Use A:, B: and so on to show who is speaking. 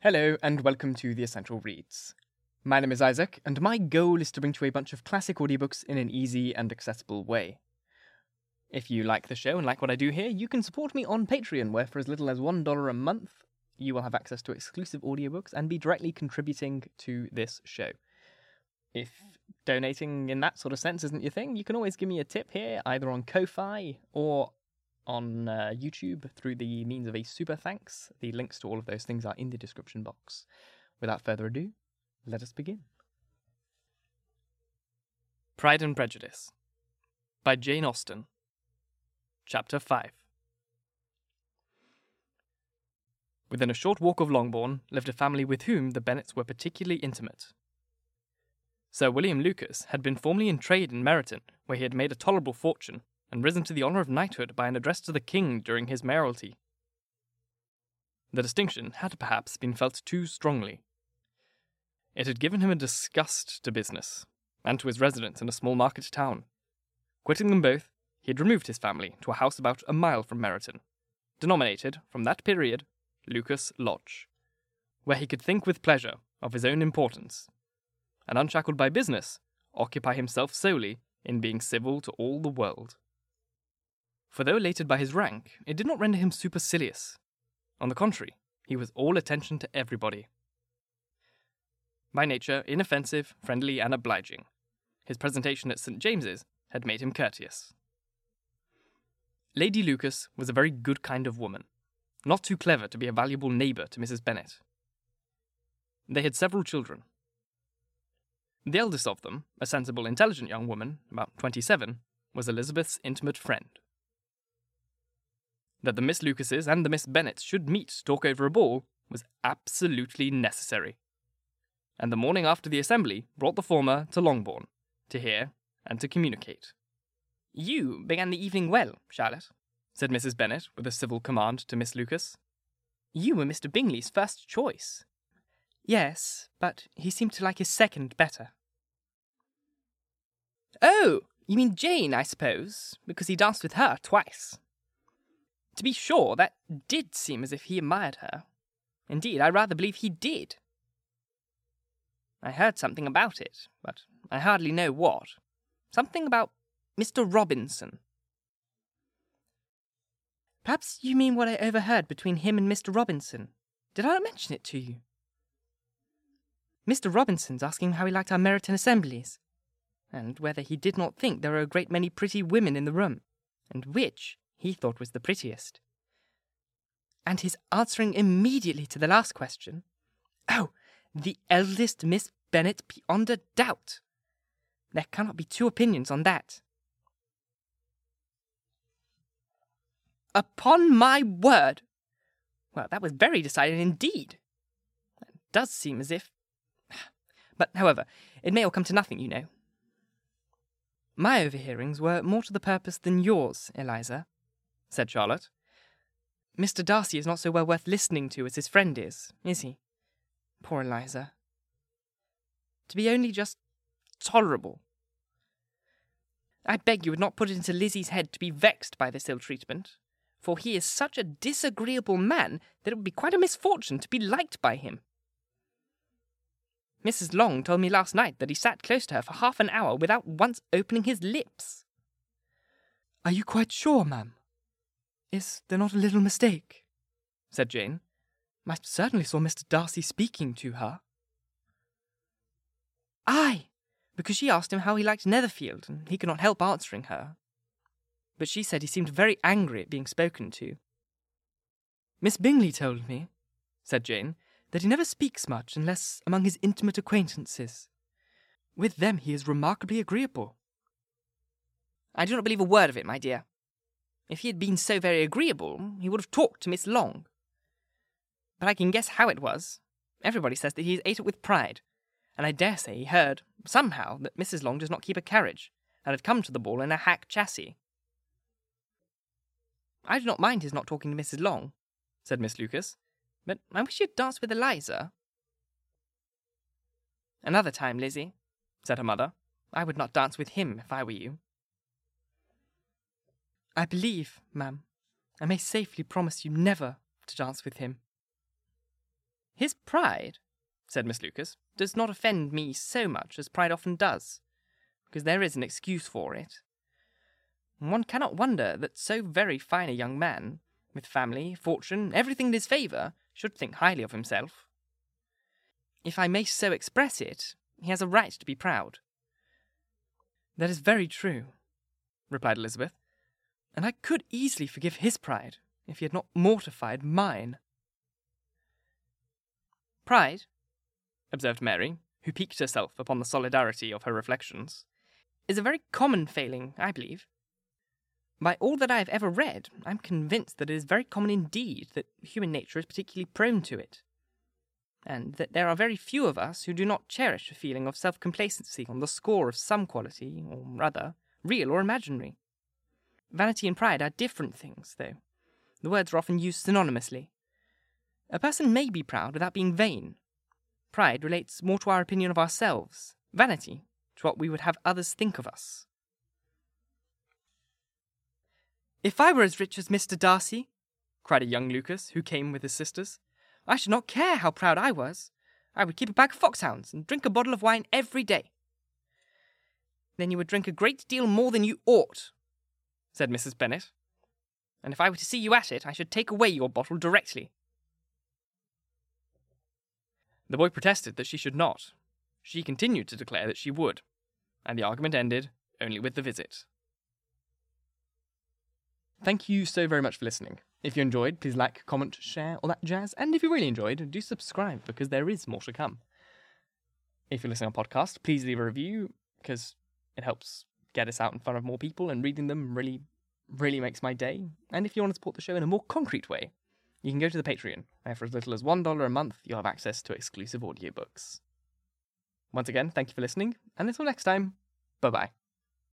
A: Hello, and welcome to The Essential Reads. My name is Isaac, and my goal is to bring to you a bunch of classic audiobooks in an easy and accessible way. If you like the show and like what I do here, you can support me on Patreon, where for as little as $1 a month, you will have access to exclusive audiobooks and be directly contributing to this show. If donating in that sort of sense isn't your thing, you can always give me a tip here, either on Ko-Fi or on YouTube through the means of a super thanks. The links to all of those things are in the description box. Without further ado, let us begin. Pride and Prejudice by Jane Austen. Chapter 5. Within a short walk of Longbourn lived a family with whom the Bennets were particularly intimate. Sir William Lucas had been formerly in trade in Meryton, where he had made a tolerable fortune, and risen to the honour of knighthood by an address to the king during his mayoralty. The distinction had perhaps been felt too strongly. It had given him a disgust to business, and to his residence in a small market town. Quitting them both, he had removed his family to a house about a mile from Meryton, denominated, from that period, Lucas Lodge, where he could think with pleasure of his own importance, and unshackled by business, occupy himself solely in being civil to all the world. For though elated by his rank, it did not render him supercilious. On the contrary, he was all attention to everybody. By nature inoffensive, friendly, and obliging, his presentation at St. James's had made him courteous. Lady Lucas was a very good kind of woman, not too clever to be a valuable neighbour to Mrs. Bennet. They had several children. The eldest of them, a sensible, intelligent young woman, about 27, was Elizabeth's intimate friend. That the Miss Lucases and the Miss Bennets should meet to talk over a ball was absolutely necessary, and the morning after the assembly brought the former to Longbourn, to hear and to communicate. "You began the evening well, Charlotte," said Mrs. Bennet with a civil command to Miss Lucas. "You were Mr. Bingley's first choice." "Yes, but he seemed to like his second better." "Oh, you mean Jane, I suppose, because he danced with her twice." "To be sure, that did seem as if he admired her. Indeed, I rather believe he did." "I heard something about it, but I hardly know what. Something about Mr. Robinson." "Perhaps you mean what I overheard between him and Mr. Robinson. Did I not mention it to you? Mr. Robinson's asking how he liked our Meryton assemblies, and whether he did not think there were a great many pretty women in the room, and which he thought was the prettiest. And his answering immediately to the last question, 'Oh, the eldest Miss Bennet beyond a doubt. There cannot be two opinions on that.' Upon my word! Well, that was very decided indeed. It does seem as if... But, however, it may all come to nothing, you know." "My overhearings were more to the purpose than yours, Eliza," said Charlotte. "Mr. Darcy is not so well worth listening to as his friend is he? Poor Eliza. To be only just tolerable. I beg you would not put it into Lizzie's head to be vexed by this ill treatment, for he is such a disagreeable man that it would be quite a misfortune to be liked by him. Mrs. Long told me last night that he sat close to her for half an hour without once opening his lips." "Are you quite sure, ma'am? Is there not a little mistake?" said Jane. "I certainly saw Mr. Darcy speaking to her." "Aye, because she asked him how he liked Netherfield, and he could not help answering her. But she said he seemed very angry at being spoken to." "Miss Bingley told me," said Jane, "that he never speaks much unless among his intimate acquaintances. With them he is remarkably agreeable." "I do not believe a word of it, my dear. If he had been so very agreeable, he would have talked to Miss Long. But I can guess how it was. Everybody says that he ate it with pride, and I dare say he heard, somehow, that Mrs. Long does not keep a carriage, and had come to the ball in a hack chassis." "I do not mind his not talking to Mrs. Long," said Miss Lucas, "but I wish you'd dance with Eliza." "Another time, Lizzie," said her mother. "I would not dance with him if I were you." "I believe, ma'am, I may safely promise you never to dance with him." His pride, said Miss Lucas, does not offend me so much as pride often does, because there is an excuse for it. One cannot wonder that so very fine a young man, with family, fortune, everything in his favour, should think highly of himself. If I may so express it, he has a right to be proud. That is very true, replied Elizabeth, and I could easily forgive his pride if he had not mortified mine. Pride, observed Mary, who piqued herself upon the solidarity of her reflections, is a very common failing, I believe. By all that I have ever read, I am convinced that it is very common indeed that human nature is particularly prone to it, and that there are very few of us who do not cherish a feeling of self-complacency on the score of some quality, or rather, real or imaginary. Vanity and pride are different things, though. The words are often used synonymously. A person may be proud without being vain. Pride relates more to our opinion of ourselves, vanity to what we would have others think of us. If I were as rich as Mr. Darcy, cried a young Lucas, who came with his sisters, I should not care how proud I was. I would keep a pack of foxhounds and drink a bottle of wine every day. Then you would drink a great deal more than you ought, said Mrs. Bennet, and if I were to see you at it, I should take away your bottle directly. The boy protested that she should not. She continued to declare that she would, and the argument ended only with the visit. Thank you so very much for listening. If you enjoyed, please like, comment, share, all that jazz. And if you really enjoyed, do subscribe, because there is more to come. If you're listening on podcast, please leave a review, because it helps get us out in front of more people, and reading them really, really makes my day. And if you want to support the show in a more concrete way, you can go to the Patreon, where for as little as $1 a month, you'll have access to exclusive audiobooks. Once again, thank you for listening, and until next time, bye-bye.